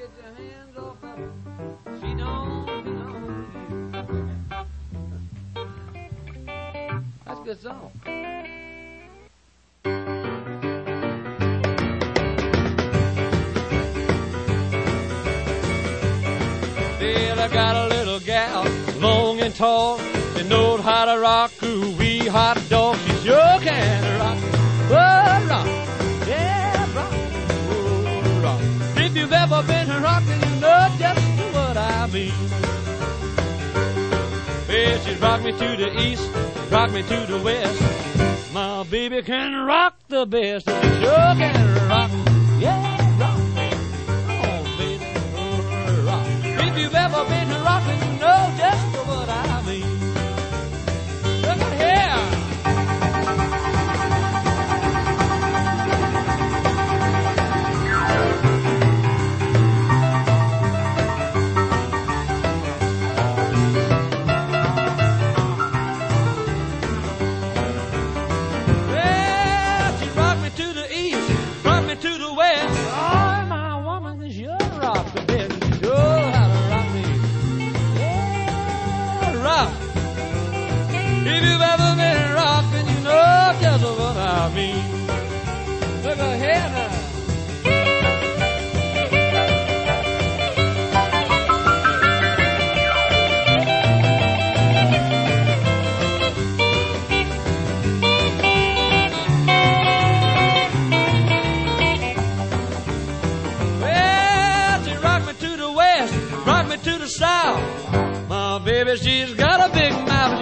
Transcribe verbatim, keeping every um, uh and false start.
get your hands off that. She don't belong. That's a good song. Well, I got a little gal, long and tall. She knows how to rock, ooh wee hot dog. She sure can rock, oh rock, yeah rock, oh rock. If you've ever been rocking, you know just what I mean. Well, she's rocked me to the east, rocked me to the west. My baby can rock the best, she sure can rock, yeah. If you've ever been rocking, you know just what I mean. Look at here. Well, she rocked me to the east, rocked me to the west. Oh, my woman can sure rock the best. Sure. If you've ever been rocking, you know just what I mean. Look ahead now. Well, she rocked me to the west, rocked me to the south. My baby, she's got a big mouth.